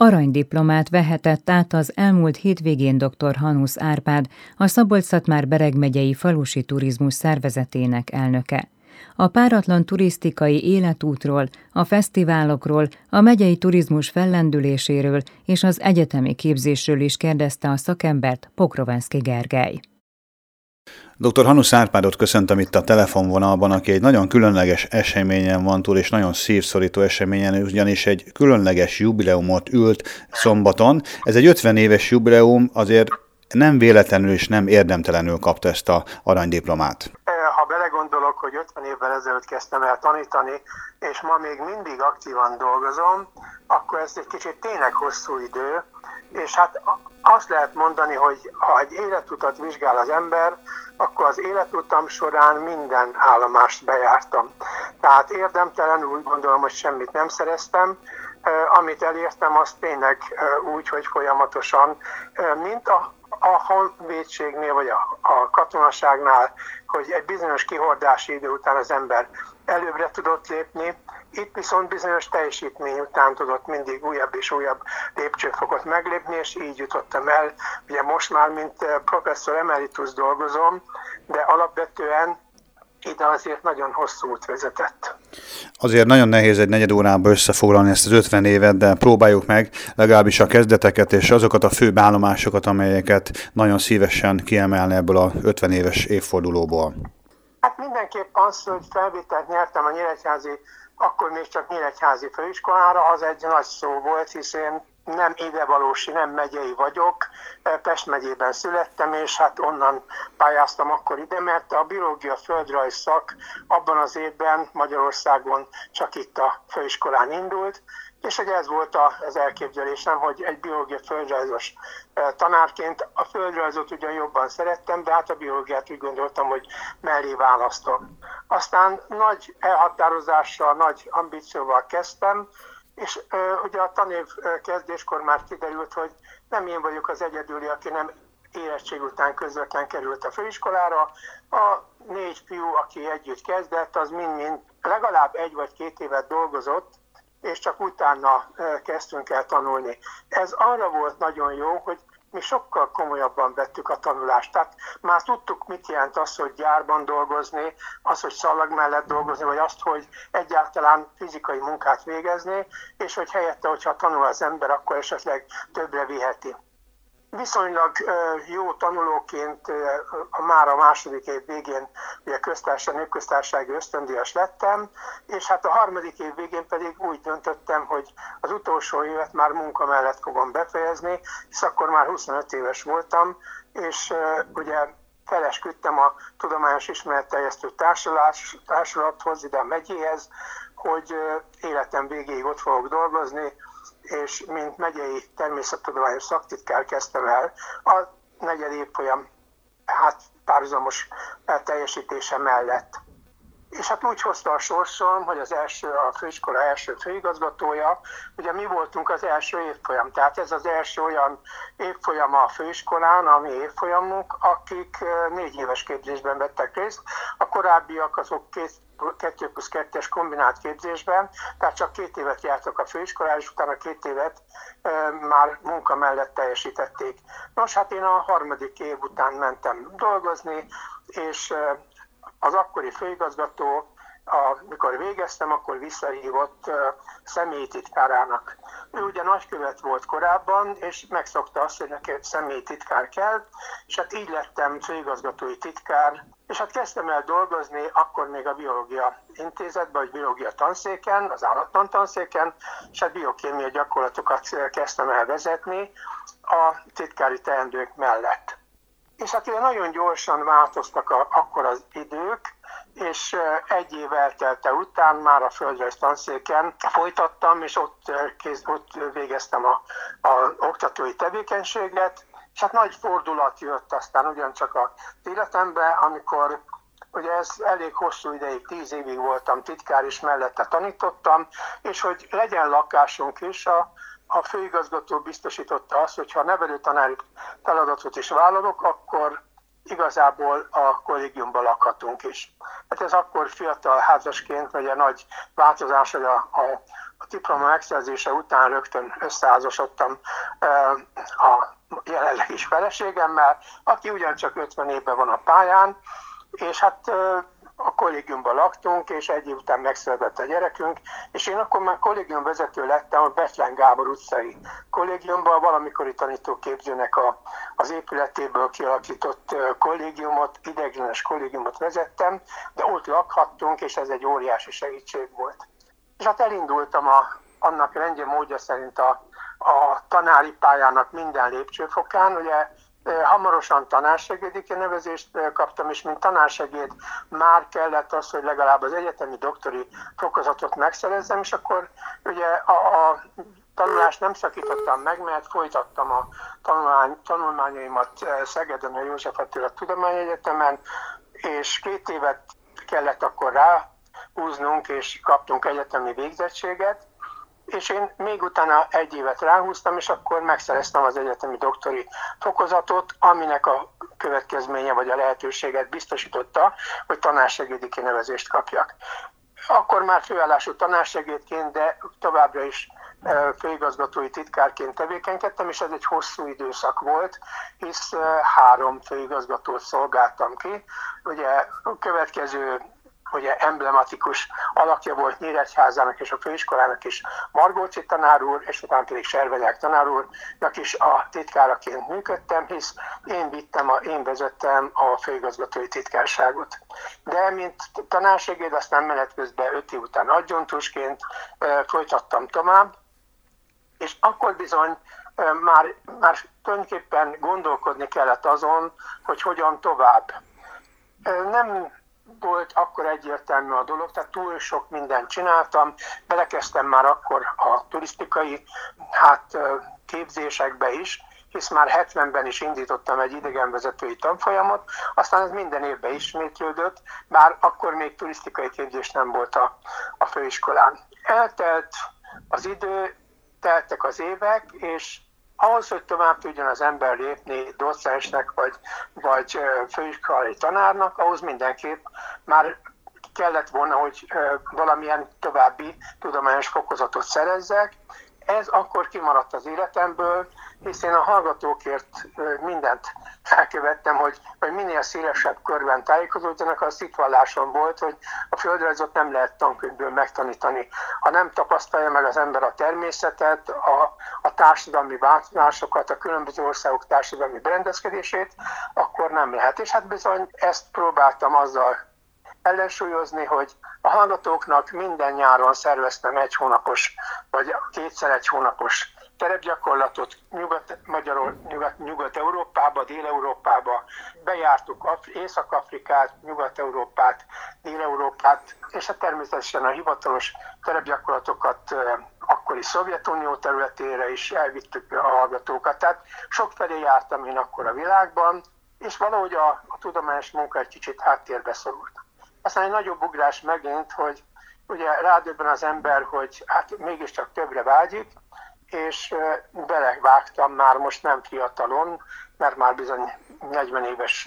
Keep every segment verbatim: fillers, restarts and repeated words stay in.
Aranydiplomát vehetett át az elmúlt hétvégén dr. Hanusz Árpád, a Szabolcs-Szatmár-Bereg megyei falusi turizmus szervezetének elnöke. A páratlan turisztikai életútról, a fesztiválokról, a megyei turizmus fellendüléséről és az egyetemi képzésről is kérdezte a szakembert Pokrovenszky Gergely. doktor Hanusz Árpádot köszöntöm itt a telefonvonalban, aki egy nagyon különleges eseményen van túl, és nagyon szívszorító eseményen, ugyanis egy különleges jubileumot ült szombaton. Ez egy ötven éves jubileum, azért nem véletlenül és nem érdemtelenül kapta ezt a aranydiplomát. Ha belegondolok, hogy ötven évvel ezelőtt kezdtem el tanítani, és ma még mindig aktívan dolgozom, akkor ez egy kicsit tényleg hosszú idő, és hát azt lehet mondani, hogy ha egy életutat vizsgál az ember, akkor az életutam során minden állomást bejártam. Tehát érdemtelenül úgy gondolom, hogy semmit nem szereztem. Amit elértem, az tényleg úgy, hogy folyamatosan, mint a, a honvédségnél, vagy a, a katonaságnál, hogy egy bizonyos kihordási idő után az ember előbbre tudott lépni, itt viszont bizonyos teljesítmény után tudott mindig újabb és újabb lépcsőfokot meglépni, és így jutottam el. Ugye most már, mint professzor emeritus dolgozom, de alapvetően ide azért nagyon hosszú út vezetett. Azért nagyon nehéz egy negyed órába összefoglalni ezt az ötven évet, de próbáljuk meg legalábbis a kezdeteket és azokat a főbb állomásokat, amelyeket nagyon szívesen kiemelni ebből a ötven éves évfordulóból. Hát mindenképp az, hogy felvételt nyertem a nyíregyházi, akkor még csak nyíregyházi főiskolára, az egy nagy szó volt, hiszen nem idevalósi, nem megyei vagyok, Pest megyében születtem, és hát onnan pályáztam akkor ide, mert a biológia földrajz szak abban az évben Magyarországon csak itt a főiskolán indult, és hogy ez volt az elképzelésem, hogy egy biológia földrajzos tanárként a földrajzot ugyan jobban szerettem, de hát a biológiát úgy gondoltam, hogy mellé választom. Aztán nagy elhatározással, nagy ambícióval kezdtem, és uh, ugye a tanév kezdéskor már kiderült, hogy nem én vagyok az egyedüli, aki nem érettség után közvetlen került a főiskolára. A négy fiú, aki együtt kezdett, az mind-mind legalább egy vagy két évet dolgozott, és csak utána uh, kezdtünk el tanulni. Ez arra volt nagyon jó, hogy mi sokkal komolyabban vettük a tanulást. Tehát már tudtuk, mit jelent az, hogy gyárban dolgozni, az, hogy szalag mellett dolgozni, vagy azt, hogy egyáltalán fizikai munkát végezni, és hogy helyette, hogyha tanul az ember, akkor esetleg többre viheti. Viszonylag jó tanulóként már a második év végén ugye köztársasági, népköztársasági ösztöndíjas lettem, és hát a harmadik év végén pedig úgy döntöttem, hogy az utolsó évet már munka mellett fogom befejezni, hisz akkor már huszonöt éves voltam, és ugye felesküdtem a Tudományos Ismeretterjesztő Társulathoz, ide a megyéhez, hogy életem végéig ott fogok dolgozni, és mint megyei természettudományos szaktitkár kezdtem el a negyed évfolyam hát párhuzamos teljesítése mellett. És hát úgy hozta a sorsom, hogy az első, a főiskola első főigazgatója, ugye mi voltunk az első évfolyam, tehát ez az első olyan évfolyam a főiskolán, a mi évfolyamunk, akik négy éves képzésben vettek részt, a korábbiak azok két kettő plusz kettes kombinált képzésben, tehát csak két évet jártak a főiskolán, és utána két évet e, már munka mellett teljesítették. Nos, hát én a harmadik év után mentem dolgozni, és e, az akkori főigazgató, amikor végeztem, akkor visszahívott uh, személyi titkárának. Ő ugye nagykövet volt korábban, és megszokta azt, hogy neki egy személyi titkár kell, és hát így lettem főigazgatói titkár, és hát kezdtem el dolgozni akkor még a biológia intézetben, vagy biológia tanszéken, az állattantanszéken, és hát biokémia gyakorlatokat kezdtem el vezetni a titkári teendők mellett. És hát ugye nagyon gyorsan változtak a, akkor az idők, és egy év eltelte után már a földrajz tanszéken folytattam, és ott, kész, ott végeztem a, a oktatói tevékenységet, és hát nagy fordulat jött aztán ugyancsak az életemben, amikor ugye ez elég hosszú ideig, tíz évig voltam titkár, és mellette tanítottam, és hogy legyen lakásunk is, a A főigazgató biztosította azt, hogy ha a nevelőtanári feladatot is vállalok, akkor igazából a kollégiumban lakhatunk is. Hát ez akkor fiatal házasként, ugye nagy változás, hogy a, a, a diploma megszerzése után rögtön összeházasodtam a jelenleg is feleségemmel, aki ugyancsak ötven évben van a pályán, és hát a kollégiumban laktunk, és egy év után megszületett a gyerekünk, és én akkor már kollégiumvezető lettem a Bethlen Gábor utcai kollégiumban, valamikori tanítóképzőnek a, az épületéből kialakított kollégiumot, ideiglenes kollégiumot vezettem, de ott lakhattunk, és ez egy óriási segítség volt. És hát elindultam a, annak rendje módja szerint a, a tanári pályának minden lépcsőfokán, ugye hamarosan tanársegédi kinevezést kaptam, és mint tanársegéd már kellett az, hogy legalább az egyetemi doktori fokozatot megszerezzem, és akkor ugye a, a tanulást nem szakítottam meg, mert folytattam a tanulmány, tanulmányaimat Szegeden, a József Attila Tudományegyetemen, és két évet kellett akkor ráhúznunk, és kaptunk egyetemi végzettséget, és én még utána egy évet ráhúztam, és akkor megszereztem az egyetemi doktori fokozatot, aminek a következménye vagy a lehetőséget biztosította, hogy tanársegédi kinevezést kapjak. Akkor már főállású tanársegédként, de továbbra is főigazgatói titkárként tevékenykedtem, és ez egy hosszú időszak volt, hisz három főigazgatót szolgáltam ki. Ugye a következő ugye emblematikus alakja volt Nyíregyházának és a főiskolának is Margóczy tanár úr, és utána pedig Servenyák tanár úrnak is a titkáraként működtem, hisz én vittem, a, én vezettem a főigazgatói titkárságot. De mint tanársegéd, aztán menet közben öt év után adjunktusként e, folytattam tovább, és akkor bizony e, már, már tulajdonképpen gondolkodni kellett azon, hogy hogyan tovább. E, nem volt akkor egyértelmű a dolog, tehát túl sok mindent csináltam, belekezdtem már akkor a turisztikai hát, képzésekbe is, hisz már hetvenben is indítottam egy idegenvezetői tanfolyamot, aztán ez minden évben ismétlődött, bár akkor még turisztikai képzés nem volt a, a főiskolán. Eltelt az idő, teltek az évek, és ahhoz, hogy tovább tudjon az ember lépni docensnek vagy, vagy főiskolai tanárnak, ahhoz mindenképp már kellett volna, hogy valamilyen további tudományos fokozatot szerezzek. Ez akkor kimaradt az életemből, hisz én a hallgatókért mindent elkövettem, hogy, hogy minél szélesebb körben tájékozódjanak. Az hitvallásom volt, hogy a földrajzot nem lehet tankönyvből megtanítani. Ha nem tapasztalja meg az ember a természetet, a, a társadalmi változásokat, a különböző országok társadalmi berendezkedését, akkor nem lehet. És hát bizony ezt próbáltam azzal ellensúlyozni, hogy a hallgatóknak minden nyáron szerveztem egy hónapos, vagy kétszer egy hónapos terepgyakorlatot Nyugat-Magyarul, Nyugat, Nyugat-Európába, Dél-Európába, bejártuk Af- Észak-Afrikát, Nyugat-Európát, Dél-Európát, és hát természetesen a hivatalos terepgyakorlatokat akkori Szovjetunió területére is elvittük a hallgatókat. Tehát sokfelé jártam én akkor a világban, és valahogy a, a tudományos munka egy kicsit háttérbe szorult. Aztán egy nagyobb ugrás megint, hogy ugye rádöbben az ember, hogy hát mégiscsak többre vágyik, és belevágtam már most nem fiatalon, mert már bizony negyven éves,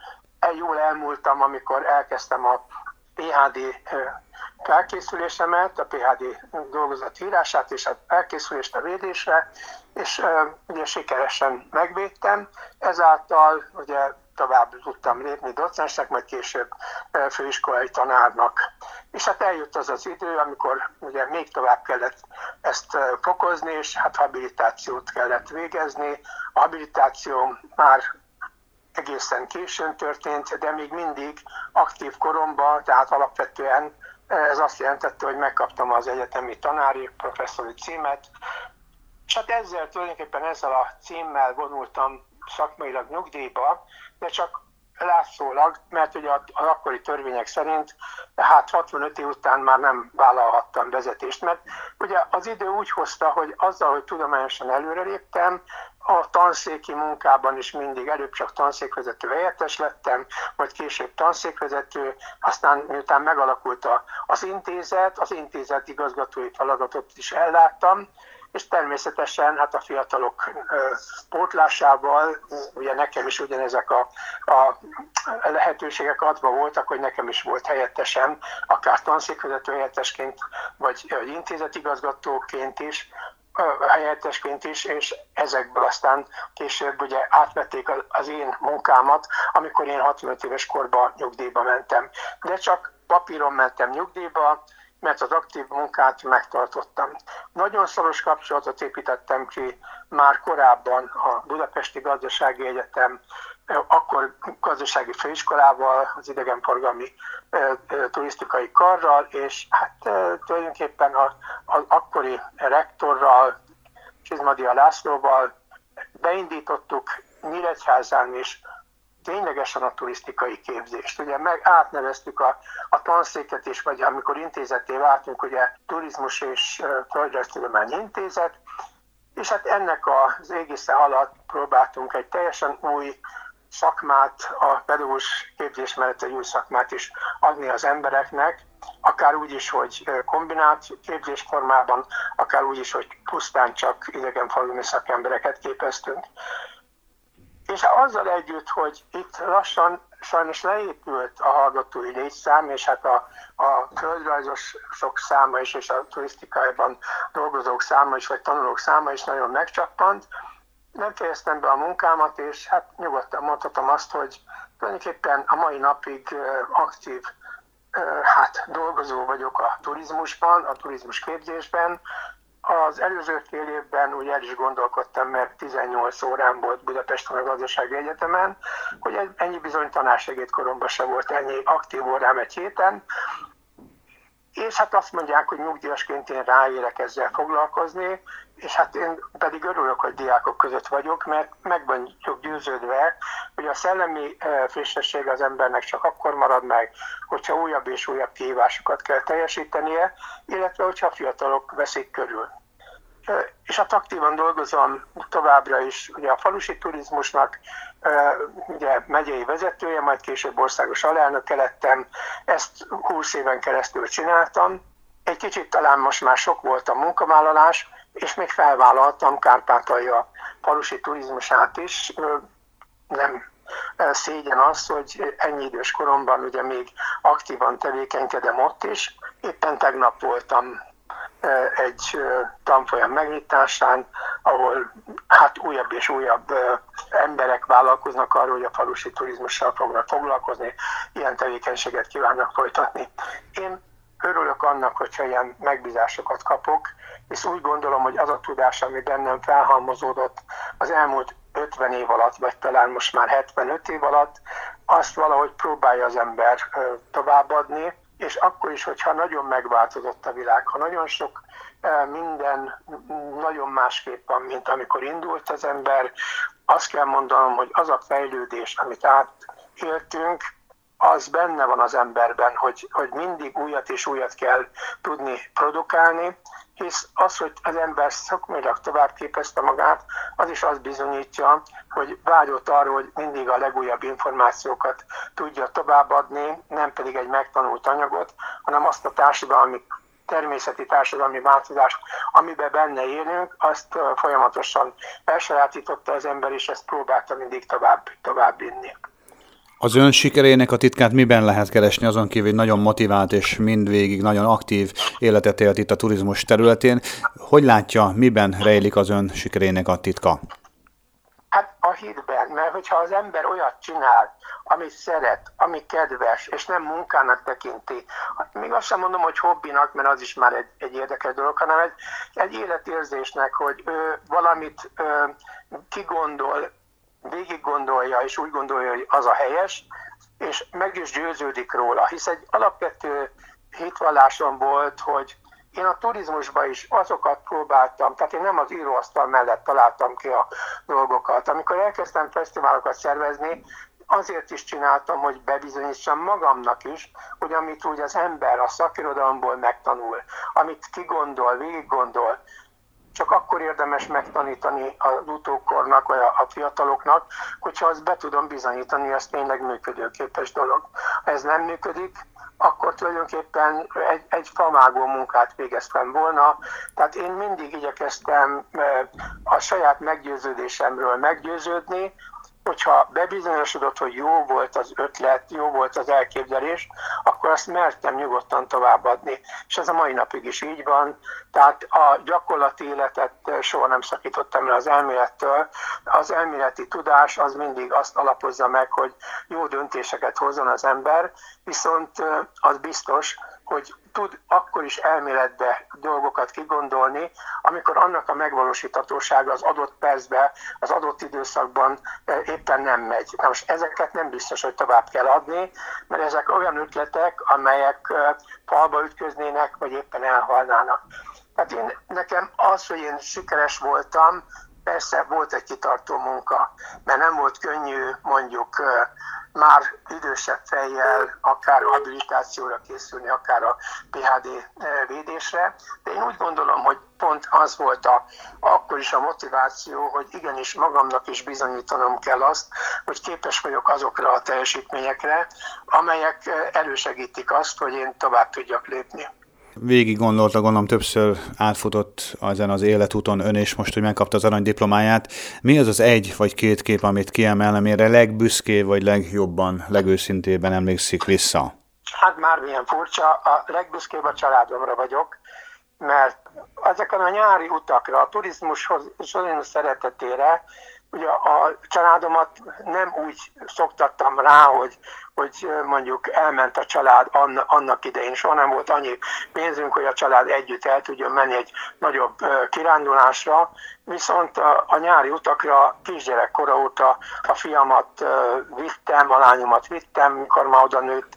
jól elmúltam, amikor elkezdtem a pé há dé felkészülésemet, a pé há dé dolgozat írását és az elkészülést a védésre, és ugye sikeresen megvédtem, ezáltal ugye tovább tudtam lépni docensnek, majd később főiskolai tanárnak. És hát eljött az az idő, amikor ugye még tovább kellett ezt fokozni, és hát habilitációt kellett végezni. A habilitáció már egészen későn történt, de még mindig aktív koromban, tehát alapvetően ez azt jelentette, hogy megkaptam az egyetemi tanári professzori címet, és hát ezzel tulajdonképpen ezzel a címmel vonultam szakmailag nyugdíjba, de csak látszólag, mert ugye az akkori törvények szerint hát hatvanöt év után már nem vállalhattam vezetést, mert ugye az idő úgy hozta, hogy azzal, hogy tudományosan előreléptem, a tanszéki munkában is mindig előbb csak tanszékvezető helyettes lettem, majd később tanszékvezető, aztán miután megalakult az intézet, az intézet igazgatói feladatot is elláttam, és természetesen hát a fiatalok pótlásával, ugye nekem is ugyanezek a, a lehetőségek adva voltak, hogy nekem is volt helyettesem, akár tanszékvezető helyettesként, vagy, vagy intézetigazgatóként is, helyettesként is, és ezekből aztán később ugye átvették az én munkámat, amikor én hatvanöt éves korban nyugdíjba mentem. De csak papíron mentem nyugdíjba, mert az aktív munkát megtartottam. Nagyon szoros kapcsolatot építettem ki már korábban a Budapesti Gazdasági Egyetem, akkor gazdasági főiskolával, az idegenforgalmi turisztikai karral, és hát tulajdonképpen az akkori rektorral, Csizmadia Lászlóval beindítottuk Nyíregyházán is ténylegesen a turisztikai képzést. Ugye meg átneveztük a, a tanszéket is, vagy amikor intézetté váltunk, ugye Turizmus és Földrajztudományi Intézet, és hát ennek az égisze alatt próbáltunk egy teljesen új szakmát, a pedagógus képzés mellett egy új szakmát is adni az embereknek, akár úgy is, hogy kombinált képzésformában, akár úgy is, hogy pusztán csak idegenforgalmi szakembereket képeztünk. És azzal együtt, hogy itt lassan sajnos leépült a hallgatói létszám, és hát a, a földrajzosok száma is, és a turisztikában dolgozók száma is, vagy tanulók száma is nagyon megcsappant, nem fejeztem be a munkámat, és hát nyugodtan mondhatom azt, hogy tulajdonképpen a mai napig aktív hát, dolgozó vagyok a turizmusban, a turizmus képzésben. Az előző fél évben úgy el is gondolkodtam, mert tizennyolc órán volt Budapesten a Gazdasági Egyetemen, hogy ennyi bizony tanársegédkoromban se volt ennyi aktív órám egy héten, és hát azt mondják, hogy nyugdíjasként én ráérek ezzel foglalkozni, és hát én pedig örülök, hogy diákok között vagyok, mert meg vagyok győződve, hogy a szellemi frissesség az embernek csak akkor marad meg, hogyha újabb és újabb kihívásokat kell teljesítenie, illetve hogyha a fiatalok veszik körül. És hát aktívan dolgozom továbbra is ugye a falusi turizmusnak, ugye megyei vezetője, majd később országos alelnöke lettem, ezt húsz éven keresztül csináltam. Egy kicsit talán most már sok volt a munkavállalás, és még felvállaltam Kárpátalja falusi turizmusát is. Nem szégyen az, hogy ennyi idős koromban ugye még aktívan tevékenykedem ott is. Éppen tegnap voltam egy tanfolyam megnyitásán, ahol hát újabb és újabb emberek vállalkoznak arról, hogy a falusi turizmussal fognak foglalkozni, ilyen tevékenységet kívánnak folytatni. Én örülök annak, hogyha ilyen megbízásokat kapok, és úgy gondolom, hogy az a tudás, ami bennem felhalmozódott az elmúlt ötven év alatt, vagy talán most már hetvenöt év alatt, azt valahogy próbálja az ember továbbadni, és akkor is, hogyha nagyon megváltozott a világ, ha nagyon sok minden nagyon másképp van, mint amikor indult az ember, azt kell mondanom, hogy az a fejlődés, amit átéltünk, az benne van az emberben, hogy, hogy mindig újat és újat kell tudni produkálni, hisz az, hogy az ember szakmailag tovább képezte magát, az is azt bizonyítja, hogy vágyott arra, hogy mindig a legújabb információkat tudja továbbadni, nem pedig egy megtanult anyagot, hanem azt a társadalmi, természeti társadalmi változást, amiben benne élünk, azt folyamatosan elsajátította az ember, és ezt próbálta mindig tovább, tovább vinni. Az ön sikerének a titkát miben lehet keresni, azon kívül, hogy nagyon motivált és mindvégig nagyon aktív életet élt itt a turizmus területén. Hogy látja, miben rejlik az ön sikerének a titka? Hát a hitben, mert hogyha az ember olyat csinál, amit szeret, ami kedves, és nem munkának tekinti, még azt sem mondom, hogy hobbinak, mert az is már egy, egy érdekes dolog, hanem egy, egy életérzésnek, hogy ő valamit ö, kigondol, végig gondolja, és úgy gondolja, hogy az a helyes, és meg is győződik róla. Hisz egy alapvető hitvallásom volt, hogy én a turizmusban is azokat próbáltam, tehát én nem az íróasztal mellett találtam ki a dolgokat. Amikor elkezdtem fesztiválokat szervezni, azért is csináltam, hogy bebizonyítsam magamnak is, hogy amit úgy az ember a szakirodalomból megtanul, amit kigondol, végig gondol, csak akkor érdemes megtanítani az utókornak, vagy a fiataloknak, hogyha azt be tudom bizonyítani, az tényleg működőképes dolog. Ha ez nem működik, akkor tulajdonképpen egy, egy famágó munkát végeztem volna. Tehát én mindig igyekeztem a saját meggyőződésemről meggyőződni, hogyha bebizonyosodott, hogy jó volt az ötlet, jó volt az elképzelés, akkor azt mertem nyugodtan továbbadni. És ez a mai napig is így van. Tehát a gyakorlati életet soha nem szakítottam el az elmélettől. Az elméleti tudás az mindig azt alapozza meg, hogy jó döntéseket hozzon az ember, viszont az biztos, hogy tud akkor is elméletbe dolgokat kigondolni, amikor annak a megvalósíthatósága az adott percben, az adott időszakban éppen nem megy. Na most ezeket nem biztos, hogy tovább kell adni, mert ezek olyan ötletek, amelyek falba ütköznének, vagy éppen elhalnának. Tehát én, nekem az, hogy én sikeres voltam, persze volt egy kitartó munka, mert nem volt könnyű mondjuk már idősebb fejjel akár habilitációra készülni, akár a pé há dé védésre, de én úgy gondolom, hogy pont az volt a, akkor is a motiváció, hogy igenis magamnak is bizonyítanom kell azt, hogy képes vagyok azokra a teljesítményekre, amelyek elősegítik azt, hogy én tovább tudjak lépni. Végig gondolta, gondolom többször átfutott ezen az életúton ön is most, hogy megkapta az aranydiplomáját. Mi az az egy vagy két kép, amit kiemelne, amire legbüszkébb vagy legjobban, legőszintébben emlékszik vissza? Hát már milyen furcsa, a legbüszkébb a családomra vagyok, mert ezeken a nyári utakra, a turizmushoz szeretetére, ugye a családomat nem úgy szoktattam rá, hogy, hogy mondjuk elment a család annak idején. Soha nem volt annyi pénzünk, hogy a család együtt el tudjon menni egy nagyobb kirándulásra, viszont a, a nyári utakra kisgyerekkora óta a fiamat vittem, a lányomat vittem, mikor már oda nőtt,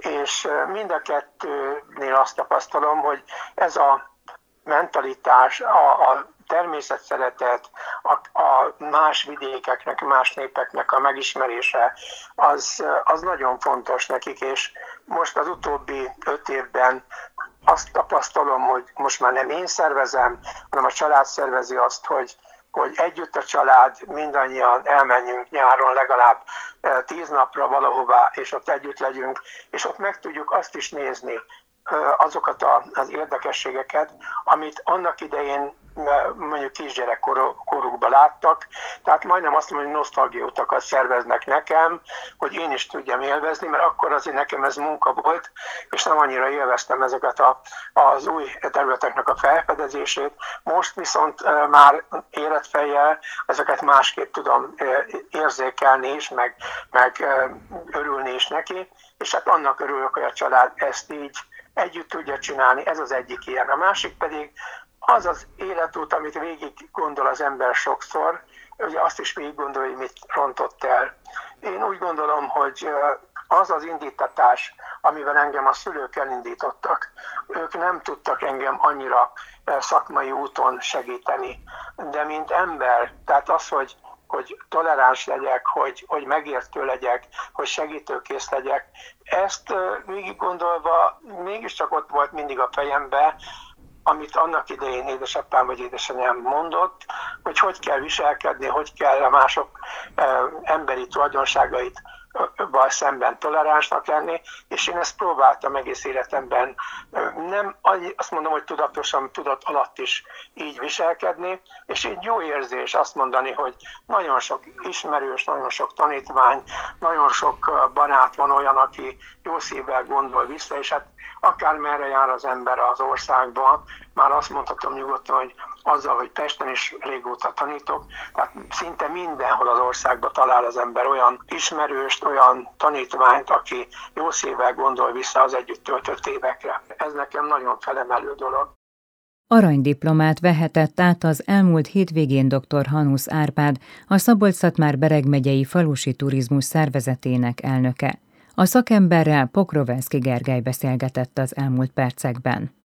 és mind a kettőnél azt tapasztalom, hogy ez a mentalitás, a, a természetszeretet, a, a más vidékeknek, más népeknek a megismerése, az, az nagyon fontos nekik, és most az utóbbi öt évben azt tapasztalom, hogy most már nem én szervezem, hanem a család szervezi azt, hogy, hogy együtt a család, mindannyian elmenjünk nyáron legalább tíz napra valahová, és ott együtt legyünk, és ott meg tudjuk azt is nézni, azokat az érdekességeket, amit annak idején mondjuk kisgyerekkorukban láttak. Tehát majdnem azt mondom, hogy nosztalgiautakat szerveznek nekem, hogy én is tudjam élvezni, mert akkor azért nekem ez munka volt, és nem annyira élveztem ezeket a, az új területeknek a felfedezését. Most viszont már életfejjel ezeket másképp tudom érzékelni is, meg, meg örülni is neki, és hát annak örülök, hogy a család ezt így együtt tudja csinálni, ez az egyik ilyen. A másik pedig az az életút, amit végig gondol az ember sokszor, ugye azt is végig gondolja, hogy mit rontott el. Én úgy gondolom, hogy az az indítatás, amivel engem a szülők elindítottak, ők nem tudtak engem annyira szakmai úton segíteni. De mint ember, tehát az, hogy hogy toleráns legyek, hogy, hogy megértő legyek, hogy segítőkész legyek. Ezt végig gondolva mégiscsak ott volt mindig a fejembe, amit annak idején édesapám vagy édesanyám mondott, hogy hogy kell viselkedni, hogy kell a mások emberi tulajdonságait val szemben toleránsnak lenni, és én ezt próbáltam egész életemben, nem azt mondom, hogy tudatosan, tudat alatt is így viselkedni, és egy jó érzés azt mondani, hogy nagyon sok ismerős, nagyon sok tanítvány, nagyon sok barát van olyan, aki jó szívvel gondol vissza, és hát akármerre jár az ember az országban, már azt mondhatom nyugodtan, hogy azzal, hogy Pesten is régóta tanítok, tehát szinte mindenhol az országban talál az ember olyan ismerőst, olyan tanítványt, aki jó szívvel gondol vissza az együtt töltött évekre. Ez nekem nagyon felemelő dolog. Aranydiplomát vehetett át az elmúlt hétvégén dr. Hanusz Árpád, a Szabolcs-Szatmár-Bereg megyei falusi turizmus szervezetének elnöke. A szakemberrel Pokrovensky Gergely beszélgetett az elmúlt percekben.